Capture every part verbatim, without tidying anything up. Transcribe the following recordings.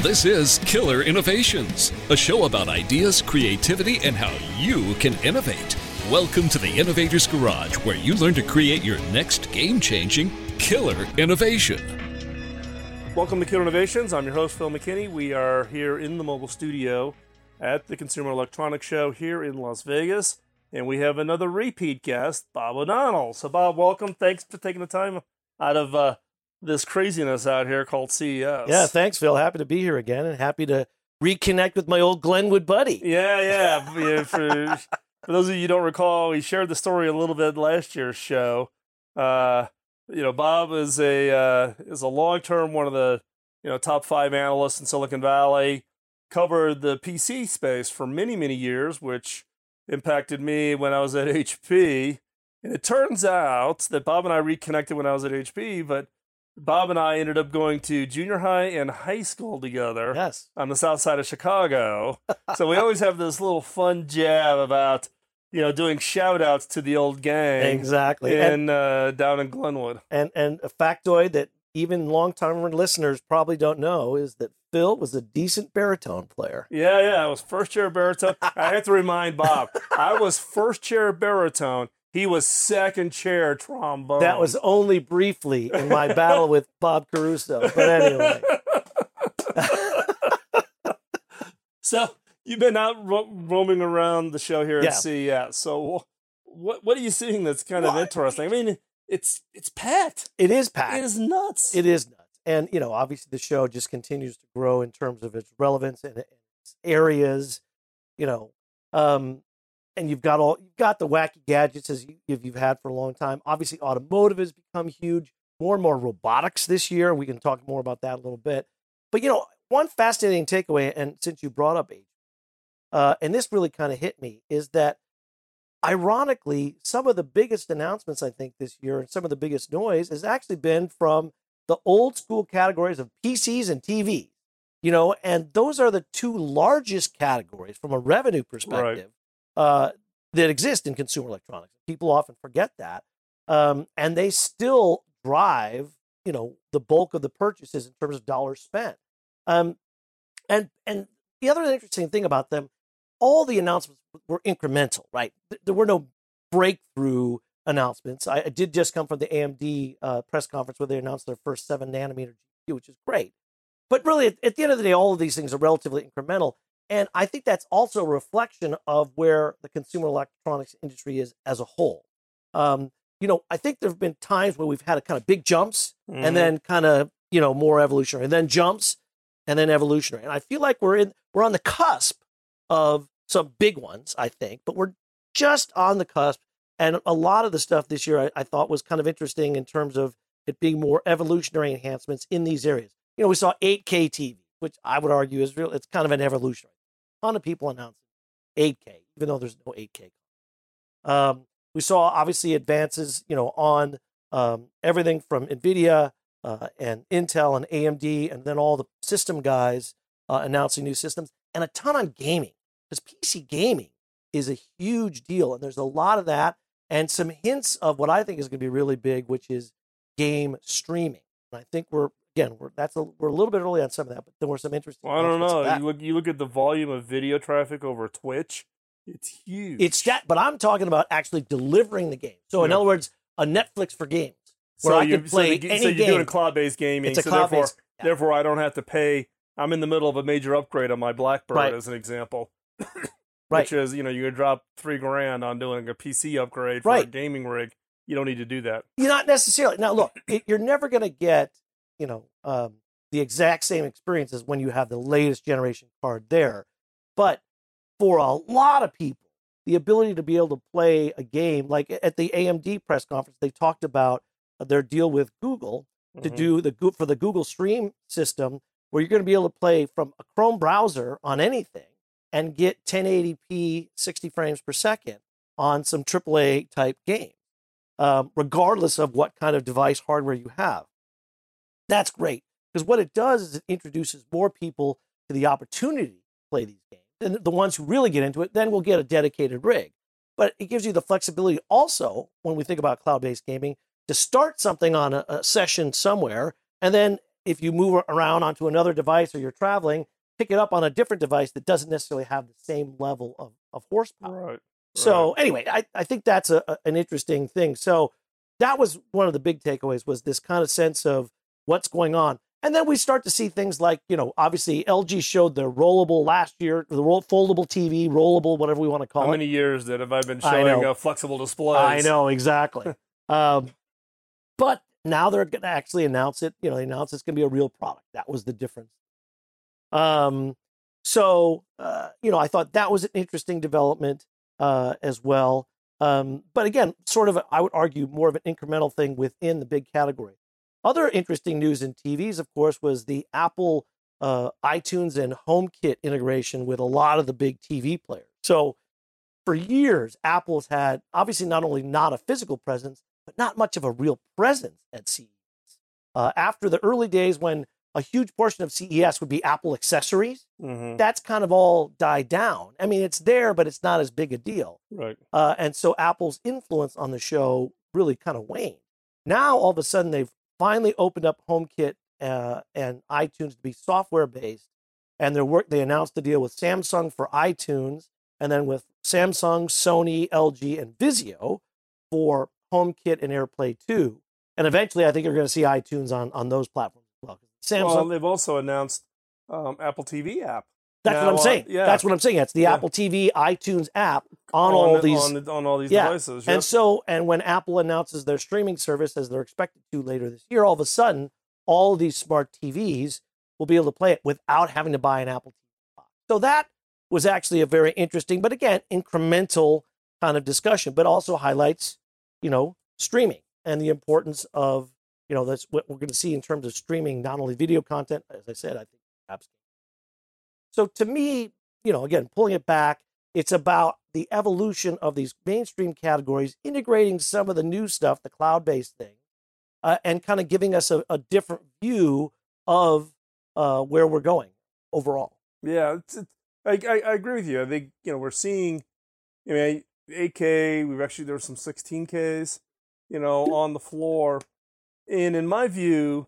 This is Killer Innovations, a show about ideas, creativity, and how you can innovate. Welcome to the Innovator's Garage, where you learn to create your next game-changing killer innovation. Welcome to Killer Innovations. I'm your host, Phil McKinney. We are here in the mobile studio at the Consumer Electronics Show here in Las Vegas, and we have another repeat guest, Bob O'Donnell. So, Bob, welcome. Thanks for taking the time out of uh, this craziness out here called C E S. Yeah, thanks, Phil. Happy to be here again, and happy to reconnect with my old Glenwood buddy. Yeah, yeah. yeah for, for those of you who don't recall, we shared the story a little bit last year's show. Uh, you know, Bob is a uh, is a long term one of the you know top five analysts in Silicon Valley. Covered the P C space for many many years, which impacted me when I was at H P. And it turns out that Bob and I reconnected when I was at H P, but Bob and I ended up going to junior high and high school together. Yes. On the south side of Chicago. So we always have this little fun jab about, you know, doing shout outs to the old gang. Exactly. In, and, uh, down in Glenwood. And, and a factoid that even long-time listeners probably don't know is that Phil was a decent baritone player. Yeah, yeah. I was first chair baritone. I have to remind Bob, I was first chair baritone. He was second chair trombone. That was only briefly in my battle with Bob Caruso. But anyway. So you've been out ro- roaming around the show here at Yeah. C E S. So what what are you seeing that's kind of Well, interesting? I mean, it's it's packed. It is packed. It is nuts. It is nuts. And, you know, obviously the show just continues to grow in terms of its relevance and its areas, you know. Um, and you've got all you've got the wacky gadgets as you, you've had for a long time. Obviously, automotive has become huge. More and more robotics this year. We can talk more about that a little bit. But, you know, one fascinating takeaway, and since you brought up age, uh, and this really kind of hit me, is that ironically, some of the biggest announcements, I think, this year and some of the biggest noise has actually been from the old school categories of P Cs and T Vs, you know, and those are the two largest categories from a revenue perspective right. uh, that exist in consumer electronics. People often forget that. Um, and they still drive, you know, the bulk of the purchases in terms of dollars spent. Um, and, and the other interesting thing about them, all the announcements were incremental, right? There were no breakthrough announcements. I, I did just come from the A M D uh, press conference where they announced their first seven nanometer G P U, which is great. But really, at, at the end of the day, all of these things are relatively incremental. And I think that's also a reflection of where the consumer electronics industry is as a whole. Um, you know, I think there have been times where we've had a kind of big jumps mm-hmm. and then kind of, you know, more evolutionary, and then jumps and then evolutionary. And I feel like we're in we're on the cusp of some big ones, I think, but we're just on the cusp. And a lot of the stuff this year I, I thought was kind of interesting in terms of it being more evolutionary enhancements in these areas. You know, we saw eight K T V, which I would argue is real. It's kind of an evolutionary. A ton of people announcing eight K, even though there's no eight K. Um, we saw obviously advances, you know, on um, everything from NVIDIA uh, and Intel and A M D, and then all the system guys uh, announcing new systems, and a ton on gaming, because P C gaming is a huge deal, and there's a lot of that, and some hints of what I think is going to be really big, which is game streaming. And I think we're again we're that's a, we're a little bit early on some of that, but there were some interesting. Well, I don't know. You look you look at the volume of video traffic over Twitch. It's huge. It's that, but I'm talking about actually delivering the game. So in yeah. other words, a Netflix for games, where so I you, can play so the, any So you're game. doing cloud-based gaming. It's a so cloud-based. Therefore, yeah. therefore, I don't have to pay. I'm in the middle of a major upgrade on my BlackBerry, right. as an example. Right. Which is, you know, you're going to drop three grand on doing a P C upgrade for right. a gaming rig. You don't need to do that. You're not necessarily. Now, look, it, you're never going to get, you know, um, the exact same experience as when you have the latest generation card there. But for a lot of people, the ability to be able to play a game, like at the A M D press conference, they talked about their deal with Google mm-hmm. to do the for the Google Stream system, where you're going to be able to play from a Chrome browser on anything and get ten eighty p sixty frames per second on some triple A type games, um, regardless of what kind of device hardware you have. That's great, because what it does is it introduces more people to the opportunity to play these games. And the ones who really get into it then will get a dedicated rig. But it gives you the flexibility also, when we think about cloud-based gaming, to start something on a, a session somewhere and then if you move around onto another device or you're traveling, pick it up on a different device that doesn't necessarily have the same level of, of horsepower. Right. So right. anyway, I, I think that's a, a, an interesting thing. So that was one of the big takeaways, was this kind of sense of what's going on. And then we start to see things like, you know, obviously L G showed the rollable last year, the roll, foldable T V, rollable, whatever we want to call How it. How many years that have I been showing uh, flexible displays? I know, exactly. um, but now they're going to actually announce it. You know, they announced it's going to be a real product. That was the difference. Um, so, uh, you know, I thought that was an interesting development uh, as well. Um, but again, sort of, a, I would argue, more of an incremental thing within the big category. Other interesting news in T Vs, of course, was the Apple uh, iTunes and HomeKit integration with a lot of the big T V players. So for years, Apple's had, obviously, not only not a physical presence, but not much of a real presence at C E S. Uh, after the early days when a huge portion of C E S would be Apple accessories, mm-hmm. that's kind of all died down. I mean, it's there, but it's not as big a deal. Right. Uh, and so Apple's influence on the show really kind of waned. Now, all of a sudden, they've finally opened up HomeKit uh, and iTunes to be software-based. And they're work, they announced a deal with Samsung for iTunes, and then with Samsung, Sony, L G, and Vizio for HomeKit and AirPlay two. And eventually, I think you're going to see iTunes on, on those platforms as well. Samsung, well, they've also announced um, Apple T V app. That's now, what I'm saying. Uh, yeah. That's what I'm saying. It's the yeah. Apple T V iTunes app on, on all these on, on all these yeah. devices. Yep. And so, and when Apple announces their streaming service, as they're expected to later this year, all of a sudden, all of these smart T Vs will be able to play it without having to buy an Apple T V box. So that was actually a very interesting, but again, incremental kind of discussion, but also highlights, you know, streaming and the importance of, you know, that's what we're going to see in terms of streaming, not only video content, as I said, I think apps. So to me, you know, again, pulling it back, it's about the evolution of these mainstream categories, integrating some of the new stuff, the cloud-based thing, uh, and kind of giving us a, a different view of uh, where we're going overall. Yeah, it's, it's, I, I I agree with you. I think, you know, we're seeing, I mean, eight K. We've actually there were some sixteen Ks, you know, on the floor, and in my view,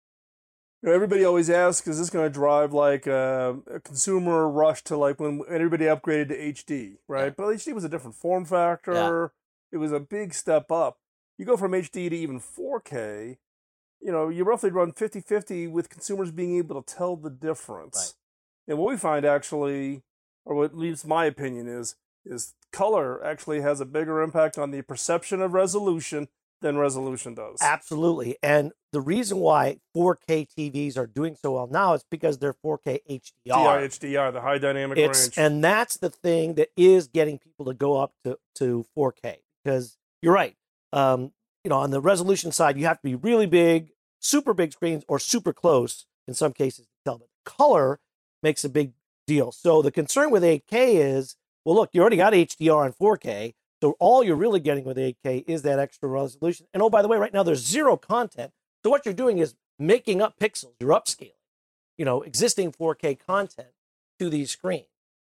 you know, everybody always asks, is this going to drive like a, a consumer rush to like when everybody upgraded to H D, right? Yeah. But H D was a different form factor. Yeah. It was a big step up. You go from H D to even four K, you know, you roughly run fifty-fifty with consumers being able to tell the difference. Right. And what we find actually, or what at least my opinion is, is color actually has a bigger impact on the perception of resolution than resolution does. Absolutely. And the reason why four K T Vs are doing so well now is because they're four K H D R. H D R, the high dynamic it's, range. And that's the thing that is getting people to go up to, to four K. Because you're right. Um, you know, on the resolution side, you have to be really big, super big screens, or super close in some cases to tell. But color makes a big deal. So the concern with eight K is, well, look, you already got H D R and four K. So all you're really getting with eight K is that extra resolution. And oh, by the way, right now there's zero content. So what you're doing is making up pixels. You're upscaling, you know, existing four K content to these screens.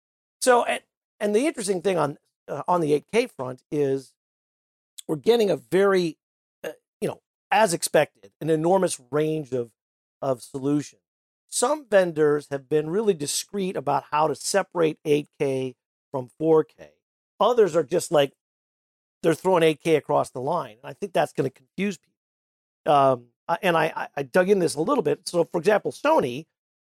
So, and, and the interesting thing on uh, on the eight K front is we're getting a very, uh, you know, as expected, an enormous range of of solutions. Some vendors have been really discreet about how to separate eight K from four K. Others are just like, they're throwing eight K across the line. And I think that's going to confuse people. Um, and I, I dug in this a little bit. So, for example, Sony,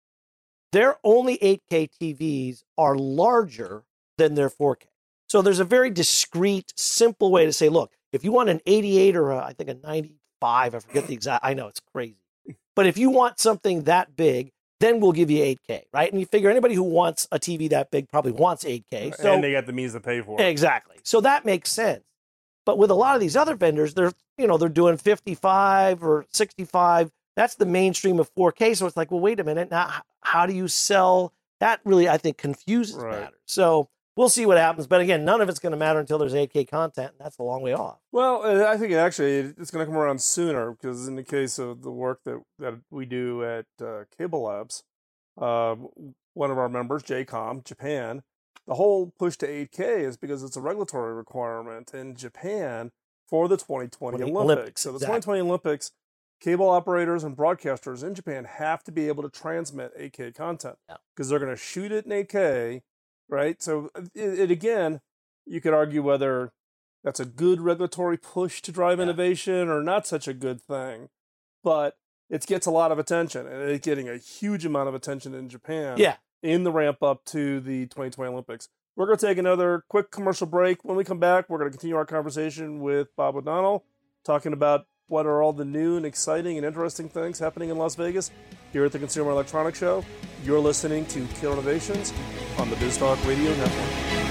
their only eight K T Vs are larger than their four K. So there's a very discreet, simple way to say, look, if you want an eighty-eight or a, I think a ninety-five, I forget the exact, I know it's crazy. But if you want something that big, then we'll give you eight K, right? And you figure anybody who wants a T V that big probably wants eight K. So, and they got the means to pay for it. Exactly. So that makes sense. But with a lot of these other vendors, they're, you know, they're doing fifty-five or sixty-five. That's the mainstream of four K. So it's like, well, wait a minute. Now, how do you sell? That really, I think, confuses right. matters. So we'll see what happens. But again, none of it's going to matter until there's eight K content, and that's a long way off. Well, I think actually it's going to come around sooner because in the case of the work that, that we do at uh, Cable Labs, uh, one of our members, J COM, Japan, the whole push to eight K is because it's a regulatory requirement in Japan for the twenty twenty Olympics. Olympics. So the exactly. twenty twenty Olympics cable operators and broadcasters in Japan have to be able to transmit eight K content because yeah. they're going to shoot it in eight K, right? So it, it again, you could argue whether that's a good regulatory push to drive yeah. innovation or not such a good thing, but it gets a lot of attention, and it's getting a huge amount of attention in Japan yeah. in the ramp up to the twenty twenty Olympics. We're going to take another quick commercial break. When we come back, we're going to continue our conversation with Bob O'Donnell, talking about what are all the new and exciting and interesting things happening in Las Vegas here at the Consumer Electronics Show. You're listening to Killer Innovations on the BizTalk Radio Network.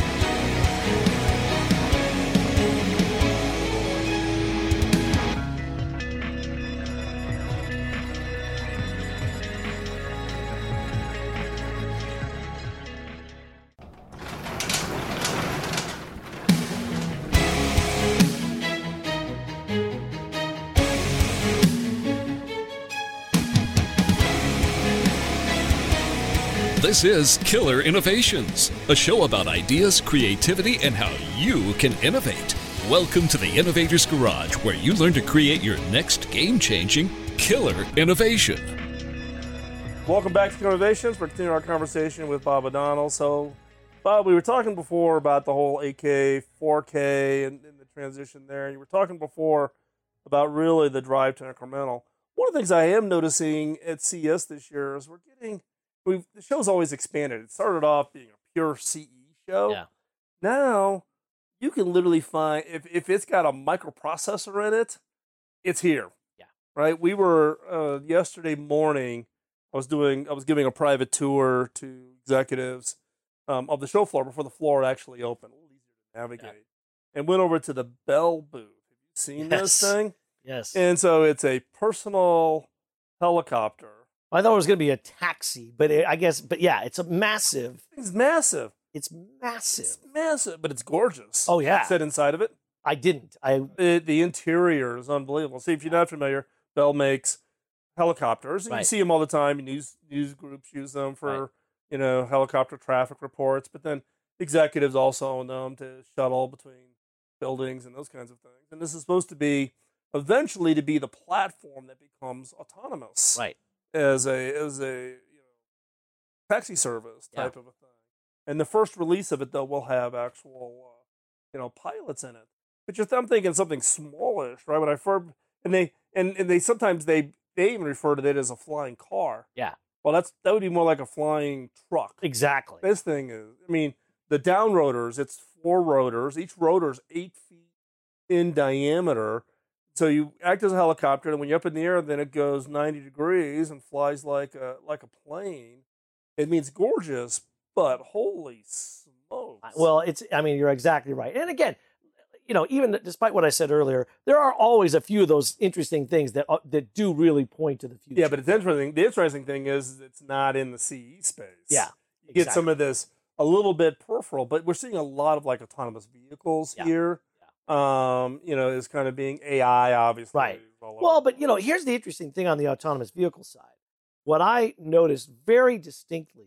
This is Killer Innovations, a show about ideas, creativity, and how you can innovate. Welcome to the Innovator's Garage, where you learn to create your next game-changing killer innovation. Welcome back to Killer Innovations. We're continuing our conversation with Bob O'Donnell. So, Bob, we were talking before about the whole eight K, four K, and, and the transition there. You were talking before about really the drive to incremental. One of the things I am noticing at C E S this year is we're getting... We've, the show's always expanded. It started off being a pure C E show. Yeah. Now, you can literally find, if, if it's got a microprocessor in it, it's here. Yeah. Right? We were, uh, yesterday morning, I was doing, I was giving a private tour to executives um, of the show floor before the floor actually opened. A little easier to navigate. Yeah. And went over to the Bell booth. Have you seen yes. this thing? Yes. And so it's a personal helicopter. I thought it was going to be a taxi, but it, I guess, but yeah, it's a massive. It's massive. It's massive. It's massive, but it's gorgeous. Oh, yeah. Sit inside of it. I didn't. I it, The interior is unbelievable. See, if you're not familiar, Bell makes helicopters. And right. You see them all the time. News news groups use them for, right. you know, helicopter traffic reports. But then executives also own them to shuttle between buildings and those kinds of things. And this is supposed to be, eventually, to be the platform that becomes autonomous. Right. As a as a you know taxi service type yeah. of a thing, and the first release of it though will have actual uh, you know pilots in it. But just I'm thinking something smallish, right? When I first and they and, and they sometimes they they even refer to it as a flying car. Yeah. Well, that's that would be more like a flying truck. Exactly. This thing is. I mean, the down rotors. It's four rotors. Each rotor's eight feet in diameter. So you act as a helicopter, and when you're up in the air, then it goes ninety degrees and flies like a like a plane. It means gorgeous, but holy smokes! Well, it's. I mean, you're exactly right. And again, you know, even despite what I said earlier, there are always a few of those interesting things that uh, that do really point to the future. Yeah, but it's interesting. The interesting thing is it's not in the C E space. Yeah, you exactly. get some of this a little bit peripheral, but we're seeing a lot of like autonomous vehicles yeah. here. Um, you know, is kind of being A I, obviously. Right. Well, but, you know, here's the interesting thing on the autonomous vehicle side. What I noticed very distinctly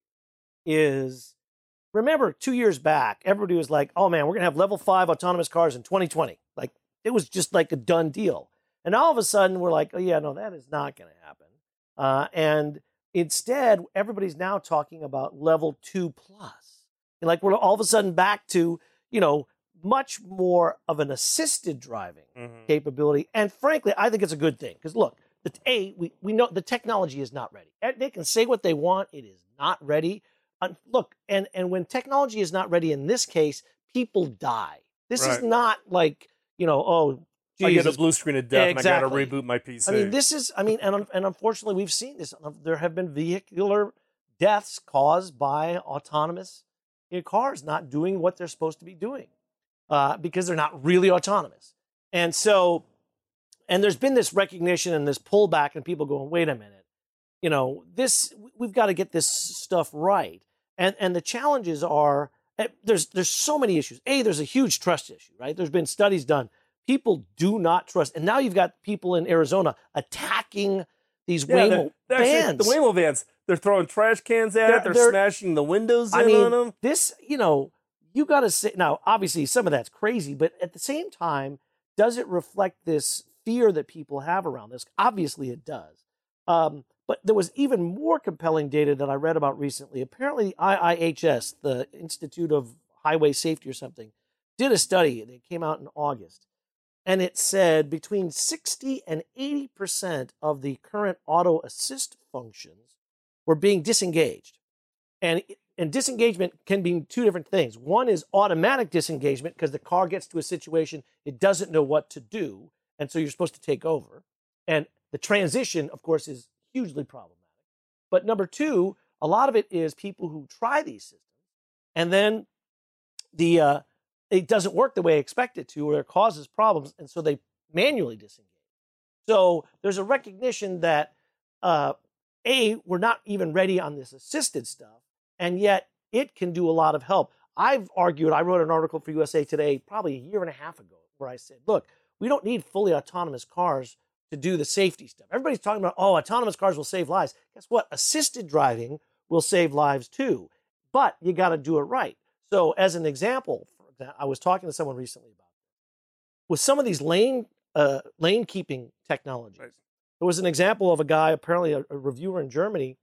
is, remember, two years back, everybody was like, oh, man, we're going to have level five autonomous cars in twenty twenty. Like, it was just like a done deal. And all of a sudden, we're like, oh, yeah, no, that is not going to happen. Uh, and instead, everybody's now talking about level two plus. And like, we're all of a sudden back to, you know, much more of an assisted driving mm-hmm. capability. And frankly, I think it's a good thing. Because look, the, A, we, we know the technology is not ready. They can say what they want. It is not ready. Uh, look, and, and when technology is not ready in this case, people die. This right. is not like, you know, oh, Jesus. I get a blue screen of death exactly. and I got to reboot my P C. I mean, this is, I mean, and, and unfortunately, we've seen this. There have been vehicular deaths caused by autonomous cars not doing what they're supposed to be doing. Uh, because they're not really autonomous. And so, and there's been this recognition and this pullback and people going, wait a minute, you know, this, we've got to get this stuff right. And and the challenges are, there's there's so many issues. A, there's a huge trust issue, right? There's been studies done. People do not trust. And now you've got people in Arizona attacking these yeah, Waymo they're, vans. The Waymo vans, they're throwing trash cans at they're, it. They're, they're smashing the windows I in mean, on them. This, you know, you got to say, now, obviously, some of that's crazy, but at the same time, does it reflect this fear that people have around this. Obviously, it does. Um, but there was even more compelling data that I read about recently. Apparently, I I H S, the Institute of Highway Safety or something, did a study. It came out in August. And it said between sixty and eighty percent of the current auto assist functions were being disengaged. And, and disengagement can be two different things. One is automatic disengagement because the car gets to a situation it doesn't know what to do, and so you're supposed to take over. And the transition, of course, is hugely problematic. But number two, a lot of it is people who try these systems, and then the uh, it doesn't work the way I expect it to, or it causes problems, and so they manually disengage. So there's a recognition that, uh, A, we're not even ready on this assisted stuff, and yet it can do a lot of help. I've argued, I wrote an article for U S A Today probably a year and a half ago where I said, look, we don't need fully autonomous cars to do the safety stuff. Everybody's talking about, oh, autonomous cars will save lives. Guess what? Assisted driving will save lives too, but you got to do it right. So as an example, for example, I was talking to someone recently about this. With some of these lane uh, lane keeping technologies, right. There was an example of a guy, apparently a, a reviewer in Germany.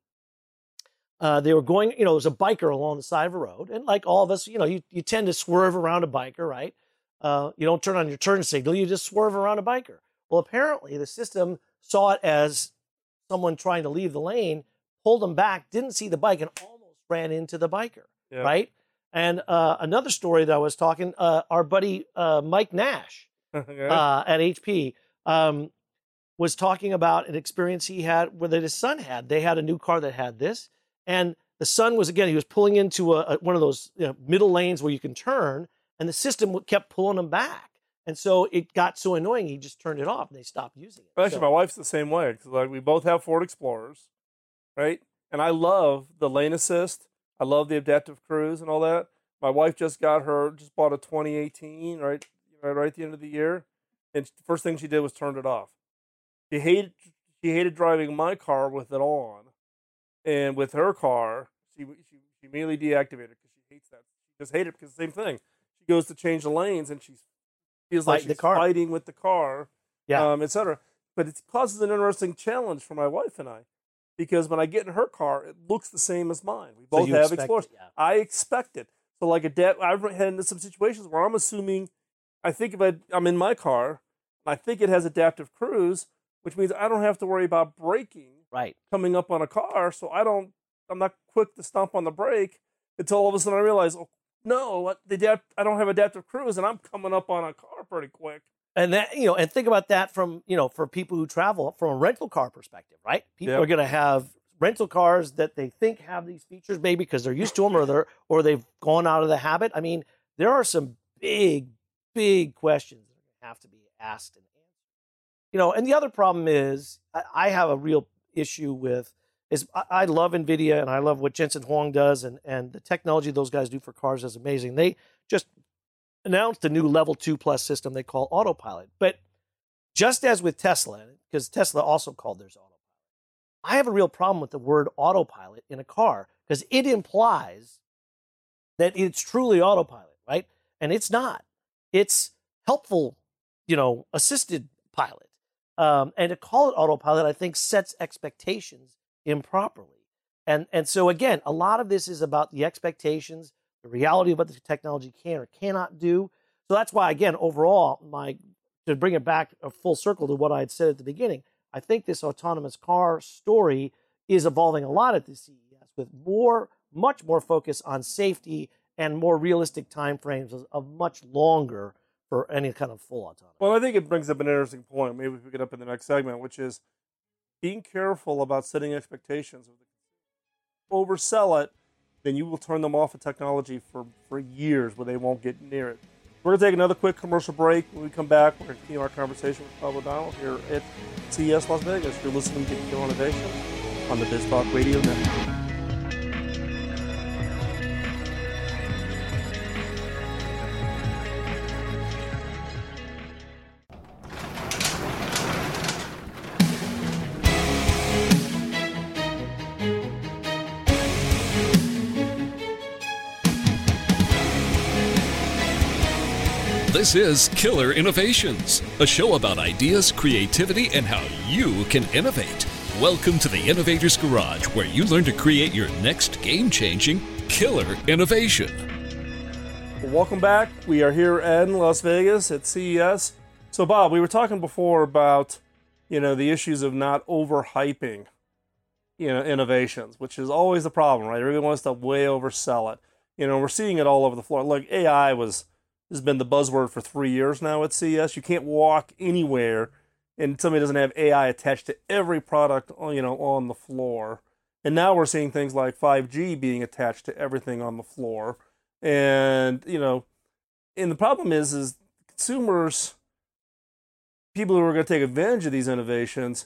Uh, they were going, you know, there was a biker along the side of a road. And like all of us, you know, you, you tend to swerve around a biker, right? Uh, you don't turn on your turn signal, you just swerve around a biker. Well, apparently the system saw it as someone trying to leave the lane, pulled them back, didn't see the bike, and almost ran into the biker, yeah. Right? And uh, another story that I was talking, uh, our buddy uh, Mike Nash okay. uh, at H P um, was talking about an experience he had where his son had. They had a new car that had this, and the son was, again, he was pulling into a, a, one of those you know, middle lanes where you can turn, and the system kept pulling him back. And so it got so annoying, he just turned it off, and they stopped using it. Well, actually, so, my wife's the same way, because like, we both have Ford Explorers, right? And I love the lane assist. I love the adaptive cruise and all that. My wife just got her, just bought a twenty eighteen, right, right, right at the end of the year, and the first thing she did was turned it off. She hated, she hated driving my car with it on, and with her car, she she, she immediately deactivated it because she hates that. She just hated it because the same thing. She goes to change the lanes, and she feels like she's fighting with the car, yeah, um, et cetera. But it causes an interesting challenge for my wife and I. Because when I get in her car, it looks the same as mine. We both so have Explorers. It, yeah. I expect it. So like adapt, I've had into some situations where I'm assuming, I think if I, I'm in my car, I think it has adaptive cruise, which means I don't have to worry about braking right. coming up on a car. So I don't, I'm not quick to stomp on the brake until all of a sudden I realize, oh no, what, the adapt, I don't have adaptive cruise, and I'm coming up on a car pretty quick. And that, you know, and think about that from, you know, for people who travel from a rental car perspective, right? People yep. are going to have rental cars that they think have these features, maybe because they're used to them or they're, or they've gone out of the habit. I mean, there are some big, big questions that have to be asked and answered. You know, and the other problem is I, I have a real issue with is I, I love NVIDIA and I love what Jensen Huang does, and, and the technology those guys do for cars is amazing. They just announced a new level two plus system they call Autopilot. But just as with Tesla, because Tesla also called theirs Autopilot, I have a real problem with the word autopilot in a car because it implies that it's truly autopilot, right? And it's not. It's helpful, you know, assisted pilot. Um, and to call it autopilot, I think, sets expectations improperly. And, and so, again, a lot of this is about the expectations, the reality of what the technology can or cannot do. So that's why, again, overall, my to bring it back a full circle to what I had said at the beginning, I think this autonomous car story is evolving a lot at the C E S with more, much more focus on safety and more realistic timeframes of, of much longer for any kind of full autonomy. Well, I think it brings up an interesting point. Maybe we pick it up in the next segment, which is being careful about setting expectations. Oversell it, then you will turn them off of technology for, for years where they won't get near it. We're going to take another quick commercial break. When we come back, we're going to continue our conversation with Bob O'Donnell here at C E S Las Vegas. You're listening to Kill Innovation on the BizTalk Radio Network. This is Killer Innovations, a show about ideas, creativity, and how you can innovate. Welcome to the Innovator's Garage, where you learn to create your next game-changing killer innovation. Welcome back. We are here in Las Vegas at C E S. So, Bob, we were talking before about, you know, the issues of not overhyping, you know, innovations, which is always the problem, right? Everyone wants to way oversell it. You know, we're seeing it all over the floor. Like A I was has been the buzzword for three years now at C E S. You can't walk anywhere and somebody doesn't have A I attached to every product, you know, on the floor. And now we're seeing things like five G being attached to everything on the floor. And, you know, and the problem is, is consumers, people who are going to take advantage of these innovations,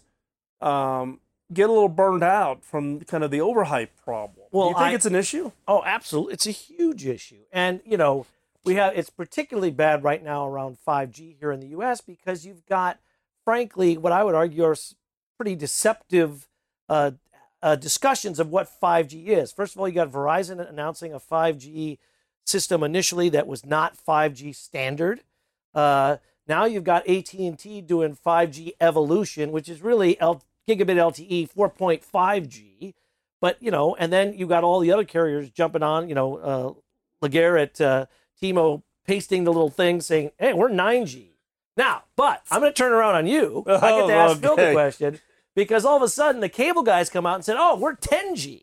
um, get a little burned out from kind of the overhype problem. Well, Do you think I, it's an issue? Oh, absolutely. It's a huge issue. And, you know, we have it's particularly bad right now around five G here in the U S because you've got, frankly, what I would argue are pretty deceptive uh, uh, discussions of what five G is. First of all, you got Verizon announcing a five G system initially that was not five G standard. Uh, now you've got A T and T doing five G evolution, which is really L- gigabit L T E four point five G. But, you know, and then you got all the other carriers jumping on, you know, uh, Laguerre at uh, T-Mo pasting the little thing saying, hey, we're nine G. Now, but I'm going to turn around on you. I get to ask okay. Phil the question because all of a sudden the cable guys come out and said, oh, we're ten G.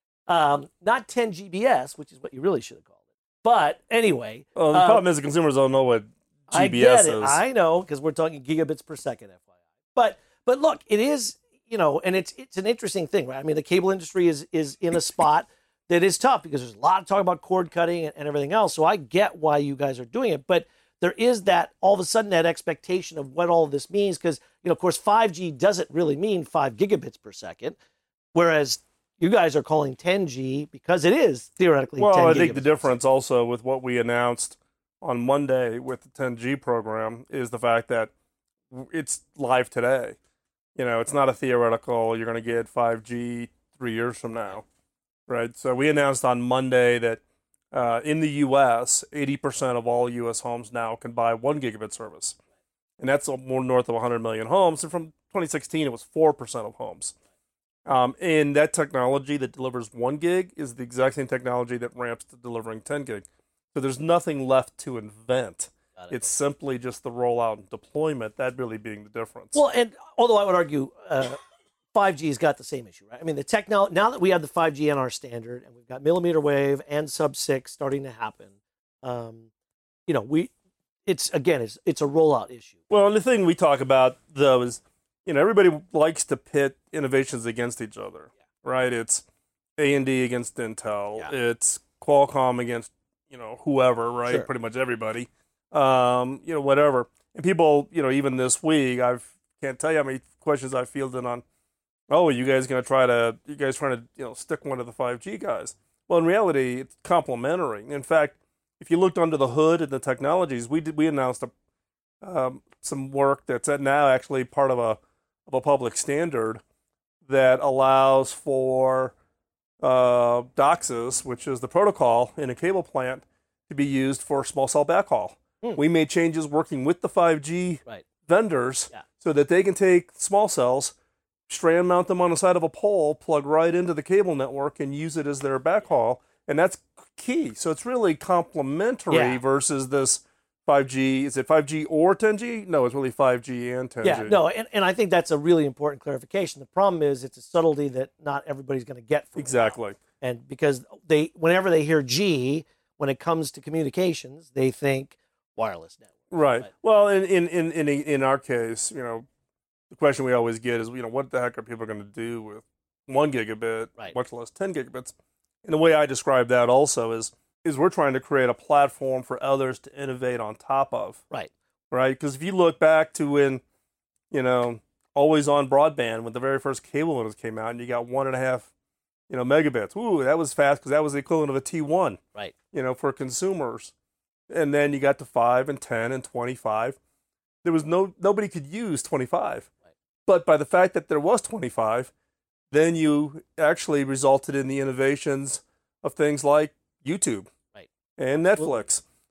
Um, not ten G B S, which is what you really should have called it. But anyway. Well, the um, problem is the consumers don't know what G B I S get it. is. I know, because we're talking gigabits per second, F Y I. But, but look, it is, you know, and it's it's an interesting thing, right? I mean, the cable industry is is in a spot that is tough because there's a lot of talk about cord cutting and, and everything else. So I get why you guys are doing it. But there is that, all of a sudden, that expectation of what all of this means. Because, you know, of course, five G doesn't really mean five gigabits per second, whereas you guys are calling ten G because it is theoretically well, ten I gigabits. think the difference also with what we announced on Monday with the ten G program is the fact that it's live today. You know, it's not a theoretical, you're going to get five G three years from now, right? So we announced on Monday that uh, in the U S, eighty percent of all U S homes now can buy one gigabit service. And that's more north of one hundred million homes. And from twenty sixteen, it was four percent of homes. Um, and that technology that delivers one gig is the exact same technology that ramps to delivering ten gig. So there's nothing left to invent. It. It's simply just the rollout and deployment, that really being the difference. Well, and although I would argue uh, five G's got the same issue, right? I mean, the technology, now that we have the five G in our standard and we've got millimeter wave and sub six starting to happen, um, you know, we, it's, again, it's, it's a rollout issue. Well, and the thing we talk about, though, is, you know, everybody likes to pit innovations against each other, yeah. right? It's A and D against Intel. Yeah. It's Qualcomm against, you know, whoever, right? Sure. Pretty much everybody. Um, you know, whatever. And people, you know, even this week, I've can't tell you how many questions I fielded on, oh, are you guys going to try to, you guys trying to, you know, stick one of the five G guys? Well, in reality, it's complementary. In fact, if you looked under the hood at the technologies, we did, we announced a, um, some work that's now actually part of a, of a public standard that allows for uh, DOCSIS, which is the protocol in a cable plant, to be used for small cell backhaul. Hmm. We made changes working with the five G right. vendors yeah. so that they can take small cells, strand mount them on the side of a pole, plug right into the cable network, and use it as their backhaul. And that's key. So it's really complementary yeah. versus this five G. Is it five G or ten G? No, it's really five G and ten G. Yeah, no, and, and I think that's a really important clarification. The problem is it's a subtlety that not everybody's going to get from exactly. And because they, whenever they hear G, when it comes to communications, they think wireless network. Right. But, well, in, in, in, in, in our case, you know, the question we always get is, you know, what the heck are people going to do with one gigabit, right. much less ten gigabits? And the way I describe that also is, is we're trying to create a platform for others to innovate on top of. Right. Right? Because if you look back to when, you know, always on broadband, when the very first cable modems came out, and you got one and a half, you know, megabits. Ooh, that was fast because that was the equivalent of a T one. Right. You know, for consumers. And then you got to five and ten and twenty-five. There was no, nobody could use twenty-five. Right. But by the fact that there was twenty-five, then you actually resulted in the innovations of things like YouTube right. and Netflix.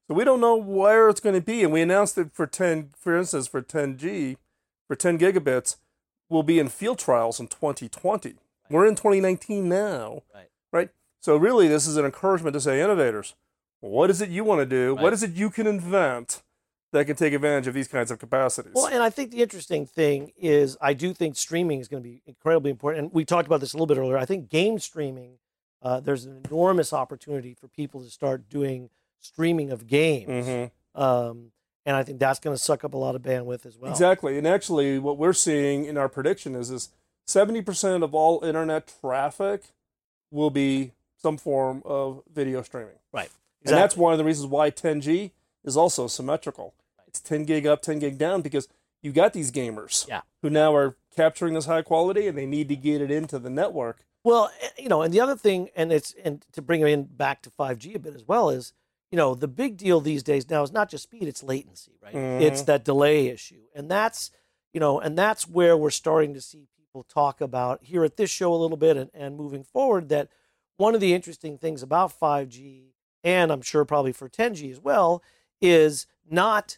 So we don't know where it's going to be, and we announced it for ten, for instance, for ten G, for ten gigabits, will be in field trials in twenty twenty. Right. We're in twenty nineteen now, right? Right. So really, this is an encouragement to say, innovators, what is it you want to do? Right. What is it you can invent that can take advantage of these kinds of capacities? Well, and I think the interesting thing is, I do think streaming is going to be incredibly important. And we talked about this a little bit earlier. I think game streaming, uh, there's an enormous opportunity for people to start doing streaming of games. Mm-hmm. Um, and I think that's going to suck up a lot of bandwidth as well. Exactly. And actually, what we're seeing in our prediction is this seventy percent of all internet traffic will be some form of video streaming. Right. Exactly. And that's one of the reasons why ten G is also symmetrical. It's ten gig up, ten gig down, because you got these gamers yeah. who now are capturing this high quality, and they need to get it into the network. Well, you know, and the other thing, and it's and to bring it in back to five G a bit as well, is, you know, the big deal these days now is not just speed, it's latency, right? Mm-hmm. It's that delay issue. And that's, you know, and that's where we're starting to see people talk about here at this show a little bit, and, and moving forward, that one of the interesting things about five G, and I'm sure probably for ten G as well, is not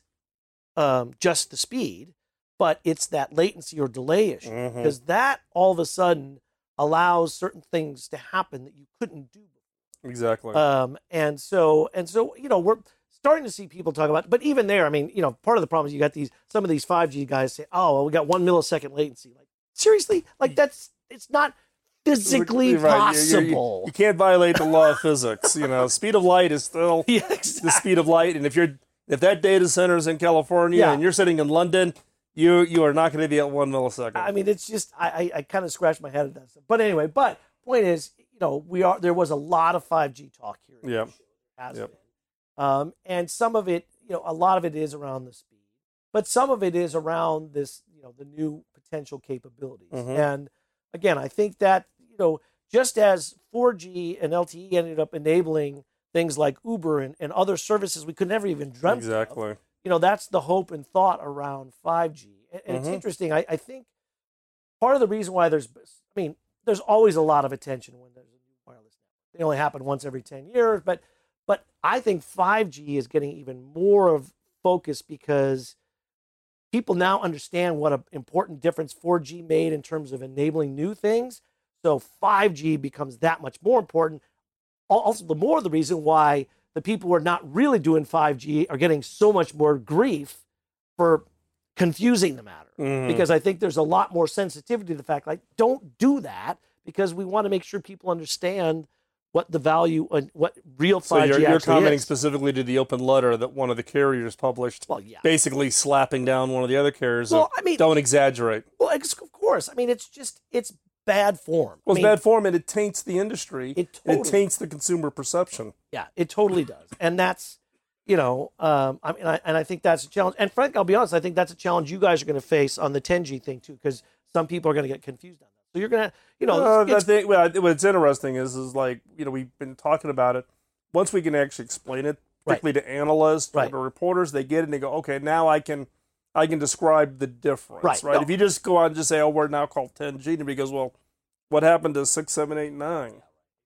um, just the speed, but it's that latency or delay issue. Mm-hmm. Because that all of a sudden allows certain things to happen that you couldn't do before. Exactly. Um, and so, and so, you know, we're starting to see people talk about, but even there, I mean, you know, part of the problem is you got these, some of these five G guys say, oh, well, we got one millisecond latency. Like, seriously? Like, that's, it's not physically right. possible. You, you, you can't violate the law of physics. You know, speed of light is still yeah, exactly. the speed of light. And if you're, if that data center is in California yeah. and you're sitting in London, you you are not going to be at one millisecond. I mean, it's just, I, I, I kind of scratch my head at that stuff. But anyway, but point is, you know, we are, there was a lot of five G talk here. Yeah. Has yep. been. Um, and some of it, you know, a lot of it is around the speed, but some of it is around this, you know, the new potential capabilities. Mm-hmm. And again, I think that, you know, just as four G and L T E ended up enabling things like Uber and, and other services we could never even dream exactly. of, you know, that's the hope and thought around five G. And, and mm-hmm. it's interesting. I, I think part of the reason why there's, I mean, there's always a lot of attention when there's a new wireless network. They only happen once every ten years, but but I think five G is getting even more of focus because people now understand what an important difference four G made in terms of enabling new things. So five G becomes that much more important. Also, the more the reason why the people who are not really doing five G are getting so much more grief for confusing the matter. Mm-hmm. Because I think there's a lot more sensitivity to the fact, like, don't do that, because we want to make sure people understand what the value and what real five G so you're, you're commenting is. Specifically to the open letter that one of the carriers published, well, yeah. basically slapping down one of the other carriers. Well, I mean, don't exaggerate. Well, of course. I mean, it's just, it's bad form. Well, I it's mean, bad form, and it taints the industry. It totally, it taints the consumer perception. Yeah, it totally does. And that's, you know, um, I mean, I, and I think that's a challenge. And Frank, I'll be honest, I think that's a challenge you guys are going to face on the ten G thing too, because some people are going to get confused on that. So you're going to, you know, uh, I think, well, what's interesting is, is like, you know, we've been talking about it. Once we can actually explain it, particularly right. to analysts right. or to reporters, they get it and they go, okay, now I can, I can describe the difference, right? right? No. If you just go out and just say, oh, we're now called ten G, nobody goes, well, what happened to six, seven, eight, nine?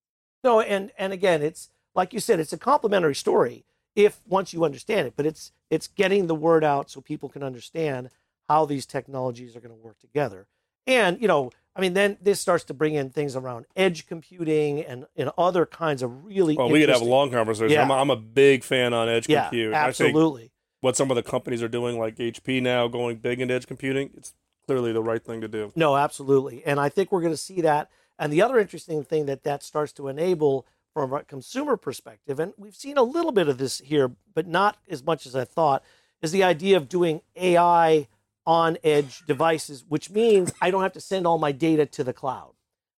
No, and and again, it's like you said, it's a complementary story if once you understand it, but it's it's getting the word out so people can understand how these technologies are going to work together. And, you know, I mean, then this starts to bring in things around edge computing and, and other kinds of really Well, we could have a long conversation. Yeah. I'm, a, I'm a big fan on edge yeah, compute. Absolutely. I think what some of the companies are doing, like H P now, going big into edge computing, it's clearly the right thing to do. No, absolutely. And I think we're going to see that. And the other interesting thing that that starts to enable from a consumer perspective, and we've seen a little bit of this here, but not as much as I thought, is the idea of doing A I on edge devices, which means I don't have to send all my data to the cloud.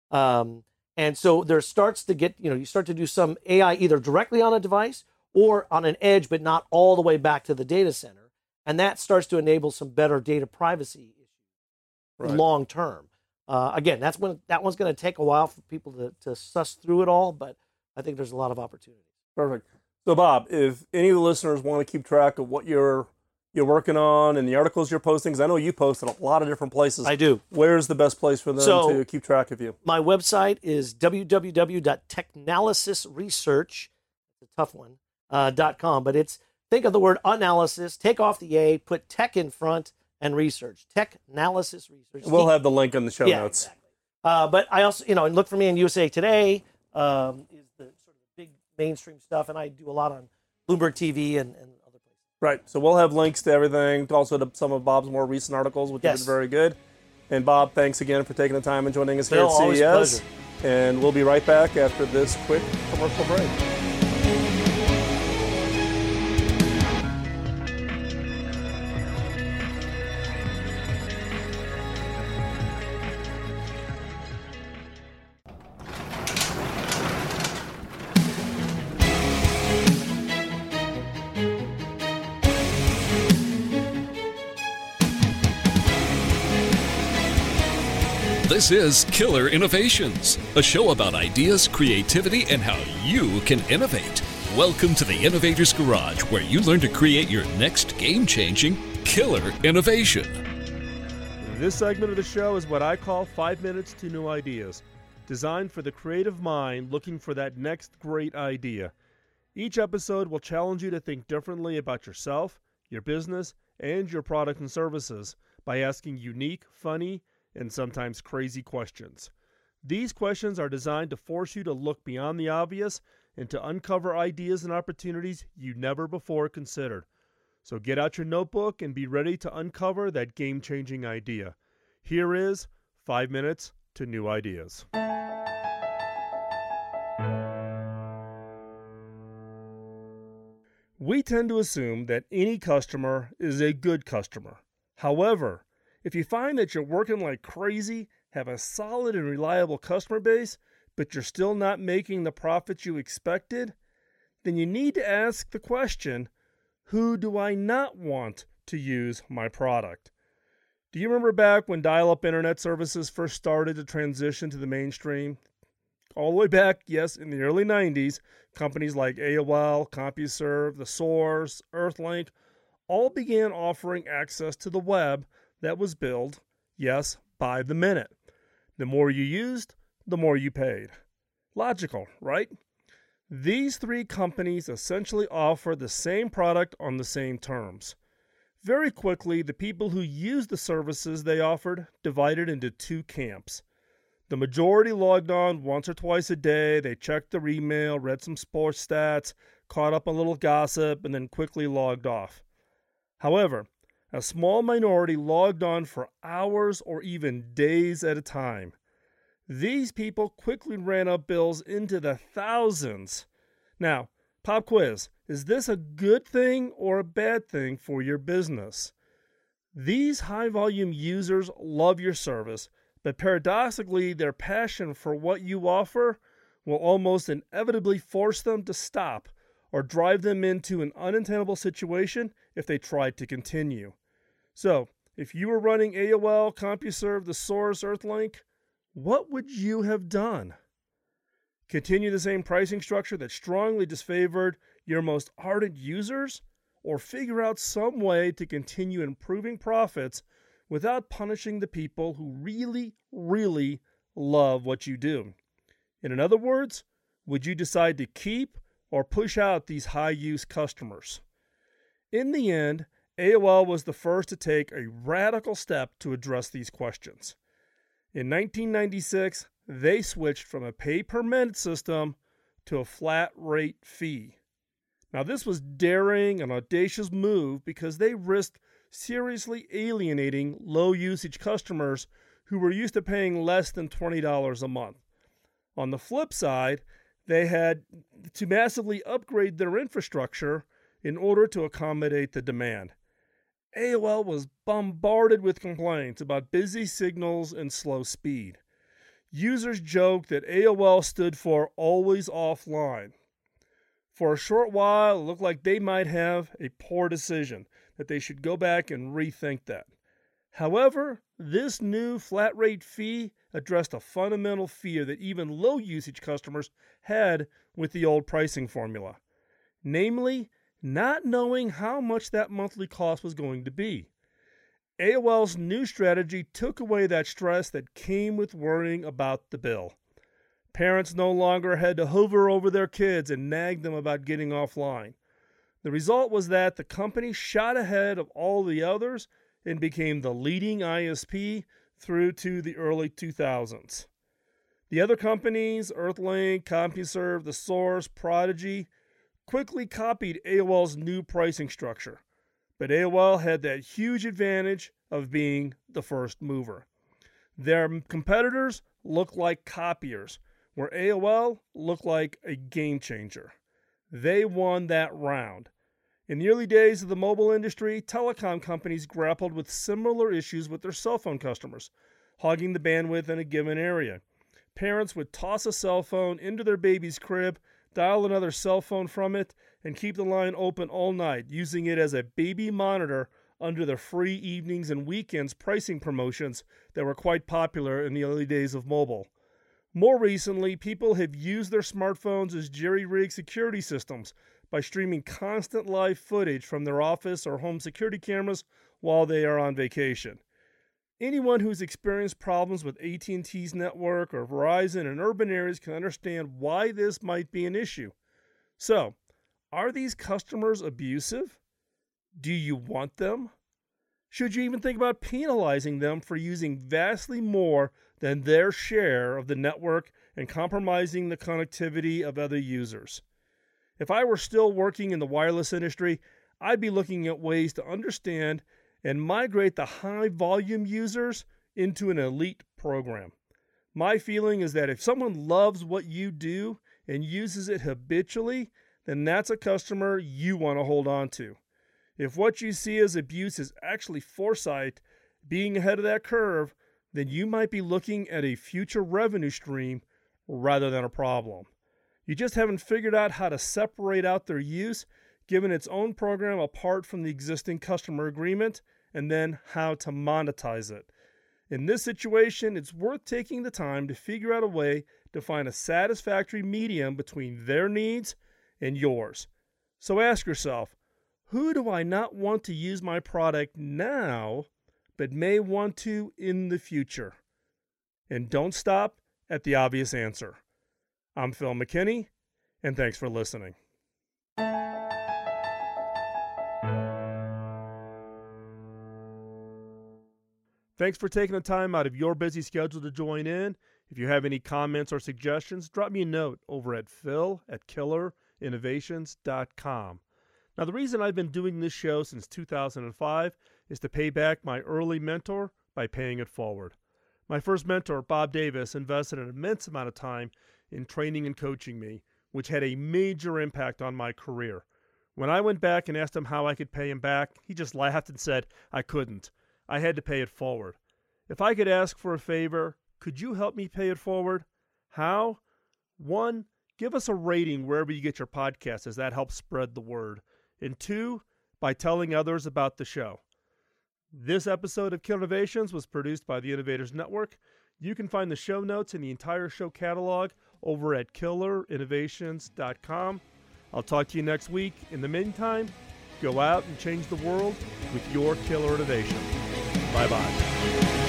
Um, and so there starts to get, you know, you start to do some A I either directly on a device or on an edge, but not all the way back to the data center. And that starts to enable some better data privacy issues right. long term. Uh, again, that's when that one's going to take a while for people to, to suss through it all, but I think there's a lot of opportunities. Perfect. So, Bob, if any of the listeners want to keep track of what you're you're working on and the articles you're posting, because I know you post in a lot of different places. I do. Where's the best place for them so, to keep track of you? My website is w w w dot technalysis research. It's a tough one. uh, dot com. But it's, think of the word analysis, take off the A, put tech in front, and research. Tech analysis research. We'll have the link in the show yeah, notes. Exactly. Uh, but I also, you know, and look for me in U S A Today um, is the sort of big mainstream stuff, and I do a lot on Bloomberg T V and, and other places. Right. So we'll have links to everything, also to some of Bob's more recent articles, which Yes. have been very good. And Bob, thanks again for taking the time and joining us Bill, here at always C E a S. pleasure. And we'll be right back after this quick commercial break. This is Killer Innovations, a show about ideas, creativity, and how you can innovate. Welcome to the Innovator's Garage, where you learn to create your next game-changing killer innovation. This segment of the show is what I call Five Minutes to New Ideas, designed for the creative mind looking for that next great idea. Each episode will challenge you to think differently about yourself, your business, and your product and services by asking unique, funny, and sometimes crazy questions. These questions are designed to force you to look beyond the obvious and to uncover ideas and opportunities you never before considered. So get out your notebook and be ready to uncover that game-changing idea. Here is Five Minutes to New Ideas. We tend to assume that any customer is a good customer. However, if you find that you're working like crazy, have a solid and reliable customer base, but you're still not making the profits you expected, then you need to ask the question, who do I not want to use my product? Do you remember back when dial-up internet services first started to transition to the mainstream? All the way back, yes, in the early nineties, companies like A O L, CompuServe, The Source, Earthlink, all began offering access to the web that was billed, yes, by the minute. The more you used, the more you paid. Logical, right? These three companies essentially offer the same product on the same terms. Very quickly, the people who used the services they offered divided into two camps. The majority logged on once or twice a day, they checked their email, read some sports stats, caught up on a little gossip, and then quickly logged off. However, a small minority logged on for hours or even days at a time. These people quickly ran up bills into the thousands. Now, pop quiz, is this a good thing or a bad thing for your business? These high-volume users love your service, but paradoxically, their passion for what you offer will almost inevitably force them to stop or drive them into an untenable situation if they tried to continue. So, if you were running A O L, CompuServe, The Source, Earthlink, what would you have done? Continue the same pricing structure that strongly disfavored your most ardent users? Or figure out some way to continue improving profits without punishing the people who really, really love what you do? In other words, would you decide to keep or push out these high-use customers? In the end, A O L was the first to take a radical step to address these questions. In nineteen ninety-six, they switched from a pay-per-minute system to a flat-rate fee. Now, this was daring and audacious move because they risked seriously alienating low-usage customers who were used to paying less than twenty dollars a month. On the flip side, they had to massively upgrade their infrastructure in order to accommodate the demand. A O L was bombarded with complaints about busy signals and slow speed. Users joked that A O L stood for always offline. For a short while, it looked like they might have a poor decision, that they should go back and rethink that. However, this new flat rate fee addressed a fundamental fear that even low usage customers had with the old pricing formula. Namely, not knowing how much that monthly cost was going to be. A O L's new strategy took away that stress that came with worrying about the bill. Parents no longer had to hover over their kids and nag them about getting offline. The result was that the company shot ahead of all the others and became the leading I S P through to the early two thousands. The other companies, Earthlink, CompuServe, The Source, Prodigy, quickly copied A O L's new pricing structure, but A O L had that huge advantage of being the first mover. Their competitors looked like copiers, where A O L looked like a game changer. They won that round. In the early days of the mobile industry, telecom companies grappled with similar issues with their cell phone customers, hogging the bandwidth in a given area. Parents would toss a cell phone into their baby's crib, dial another cell phone from it, and keep the line open all night, using it as a baby monitor under the free evenings and weekends pricing promotions that were quite popular in the early days of mobile. More recently, people have used their smartphones as jerry-rigged security systems by streaming constant live footage from their office or home security cameras while they are on vacation. Anyone who's experienced problems with A T and T's network or Verizon in urban areas can understand why this might be an issue. So, are these customers abusive? Do you want them? Should you even think about penalizing them for using vastly more than their share of the network and compromising the connectivity of other users? If I were still working in the wireless industry, I'd be looking at ways to understand and migrate the high-volume users into an elite program. My feeling is that if someone loves what you do and uses it habitually, then that's a customer you want to hold on to. If what you see as abuse is actually foresight, being ahead of that curve, then you might be looking at a future revenue stream rather than a problem. You just haven't figured out how to separate out their use, given its own program apart from the existing customer agreement, and then how to monetize it. In this situation, it's worth taking the time to figure out a way to find a satisfactory medium between their needs and yours. So ask yourself, who do I not want to use my product now, but may want to in the future? And don't stop at the obvious answer. I'm Phil McKinney, and thanks for listening. Thanks for taking the time out of your busy schedule to join in. If you have any comments or suggestions, drop me a note over at phil at killer innovations dot com. Now, the reason I've been doing this show since two thousand five is to pay back my early mentor by paying it forward. My first mentor, Bob Davis, invested an immense amount of time in training and coaching me, which had a major impact on my career. When I went back and asked him how I could pay him back, he just laughed and said I couldn't. I had to pay it forward. If I could ask for a favor, could you help me pay it forward? How? One, give us a rating wherever you get your podcasts, as that helps spread the word. And two, by telling others about the show. This episode of Killer Innovations was produced by the Innovators Network. You can find the show notes and the entire show catalog over at killer innovations dot com. I'll talk to you next week. In the meantime, go out and change the world with your killer innovation. Bye-bye.